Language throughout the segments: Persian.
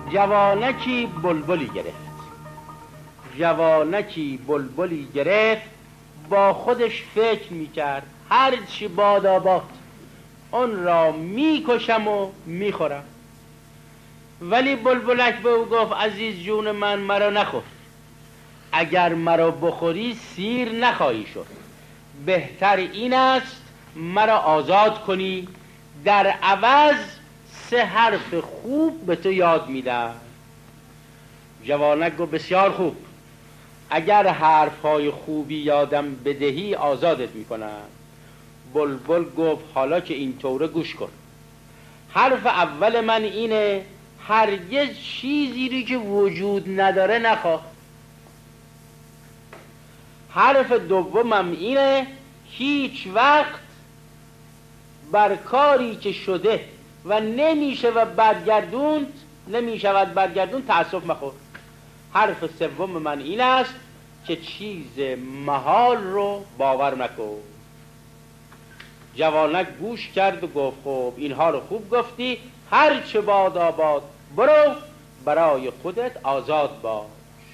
جوانکی بلبلی گرفت، با خودش فکر میکرد هرچی باداباد اون را میکشم و میخورم. ولی بلبلک به او گفت عزیز جون من، مرا نخور، اگر مرا بخوری سیر نخواهی شد، بهتر این است مرا آزاد کنی، در عوض 3 حرف خوب به تو یاد میدم. جوانک گفت بسیار خوب، اگر حرفهای خوبی یادم بدهی آزادت میکنم. بلبل گفت حالا که اینطوره گوش کن. حرف اول من اینه هرگز چیزی که وجود نداره نخواه. حرف دومم اینه هیچ وقت بر کاری که شده و نمیشود برگردوند تأسف مخور. حرف سوم من این است که چیز محال رو باور نکن. جوانک گوش کرد و گفت خب اینها رو خوب گفتی، هر چه باد آباد، برو برای خودت آزاد باش.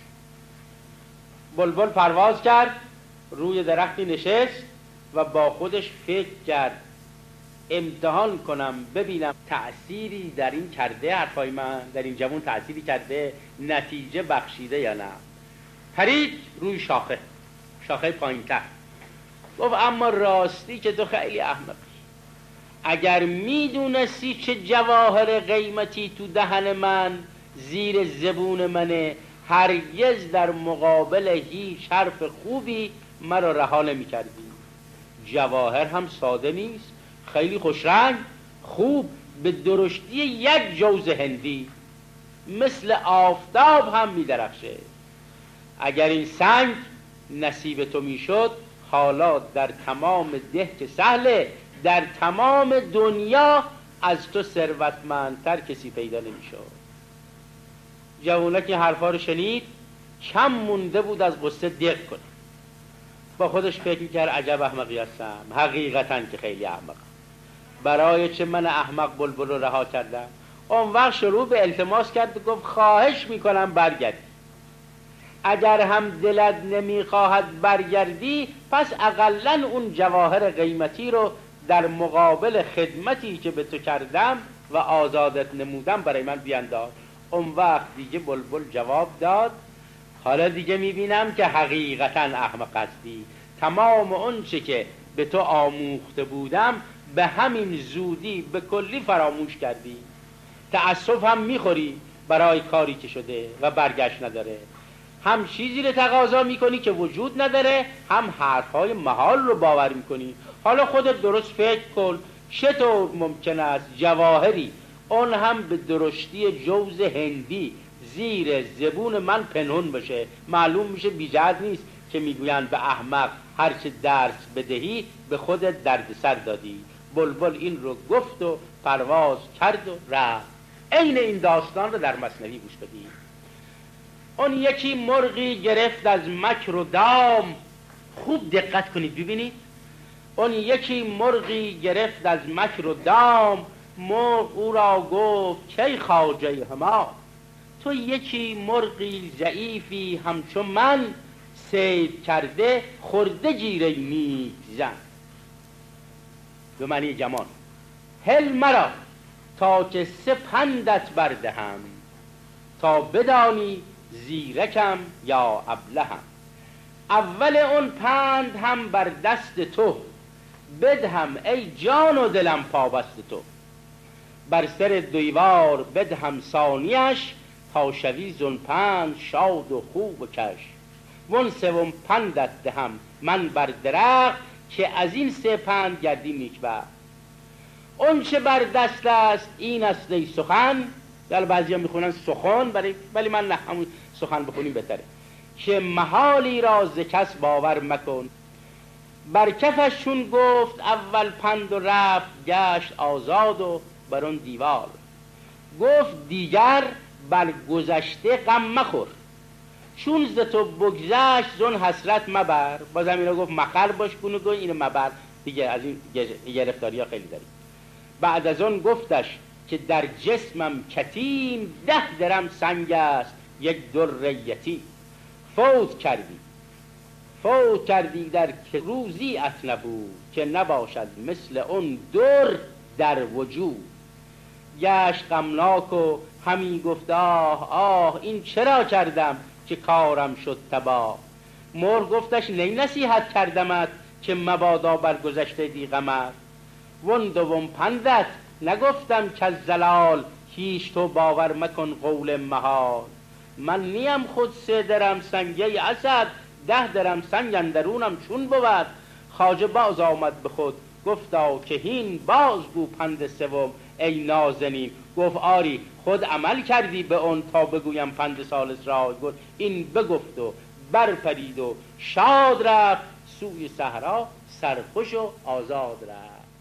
بلبل پرواز کرد، روی درختی نشست و با خودش فکر کرد امتحان کنم ببینم تأثیری در این کرده، حرفای من در این جوان تأثیری کرده، نتیجه بخشیده یا نه. پرید روی شاخه پایین‌تر، گفت اما راستی که تو خیلی احمقی، اگر میدونستی چه جواهر قیمتی تو دهن من زیر زبون منه، هرگز در مقابل هیچ حرف خوبی مرا رها نمی‌کردی. جواهر هم ساده نیست، خیلی خوشرنگ، خوب، به درشتی 1 جوز هندی، مثل آفتاب هم می‌درخشه. اگر این سنگ نصیب تو میشد، حالا در تمام ده که سهله، در تمام دنیا از تو ثروتمندتر کسی پیدا نمیشد. جوانک این حرفا رو شنید، کم مونده بود از غصه دق کنه. با خودش فکر میکرد عجب احمقی هستم، حقیقتا که خیلی احمقم، برای چه من احمق بلبل رو رها کردم. اون وقت شروع به التماس کرد و گفت خواهش میکنم برگردی، اگر هم دلت نمیخواهد برگردی پس اقلن اون جواهر قیمتی رو در مقابل خدمتی که به تو کردم و آزادت نمودم برای من بینداز. اون وقت دیگه بلبل جواب داد حالا دیگه میبینم که حقیقتا احمق هستی، تمام اون چه که به تو آموخته بودم به همین زودی به کلی فراموش کردی، تأسف هم میخوری برای کاری که شده و برگشت نداره، هم چیزی رو تقاضا میکنی که وجود نداره، هم حرفهای محال رو باور میکنی. حالا خودت درست فکر کن چطور ممکن است جواهری اون هم به درشتی جوز هندی زیر زبون من پنهون بشه؟ معلوم میشه بیجهت نیست که میگویند به احمق هرچه درس بدهی به خودت دردسر دادی. بلبل این رو گفت و پرواز کرد و رفت. عین این داستان رو در مثنوی گوش بدید. اون یکی مرغی گرفت از مکر و دام، خوب دقت کنید ببینید، اون یکی مرغی گرفت از مکر و دام، مرغ او را گفت کی خواجه هما، تو یکی مرغی ضعیفی همچون من، صید کرده خورده گیره نیک زن. به معنی جمان، هل مرا تا که 3 پندت بردهم، تا بدانی زیرکم یا ابلهم. اول اون پند هم بر دست تو، بدهم ای جان و دلم پابست تو، بر سر دیوار بدهم ثانیش، تا شوی زون پند شاد و خوب و کش. وان 3 پندت دهم من بر درخت، که از این 3 پند گردی نیکبخت. اون چه بر دست است این است ای سخن، در بعضی ها میخونن سخن، ولی من نه، همون سخن بخونیم بهتره، که محالی را ز کس باور مکن. بر کفش چون گفت اول پند و رفت، گشت آزاد و بر اون دیوار. گفت دیگر بر گذشته غم مخور، چون ز تو بگذشت زون حسرت مبر. باز هم اینا گفت مخر باش کنو گوی اینو مبر دیگه، از این گرفتاری ها خیلی داریم. بعد از اون گفتش که در جسمم کتیم 10 درم سنگ است یک در یتیم. فوت کردی در که روزی ات نبود، که نباشد مثل اون در در وجود. گشت غمناک و همی گفت آه این چرا کردم که کارم شد تباه. مرغ گفتش نی نصیحت کردمت که مبادا بر گذشته دی غمت. وان دوم پندت نگفتم که از زلال، هیچ تو باور مکن قول محال. من نیم خود 3 درم سنگه اسد، 10 درم سنگ اندرونم چون بود. خواجه باز آمد به خود گفتا که هین، بازگو پند سوم ای نازنین. گفت آری خود عمل کردی به اون، تا بگویم پند ثالث را. گفت این بگفت و برپرید و شاد رفت، سوی صحرا سرخوش و آزاد رفت.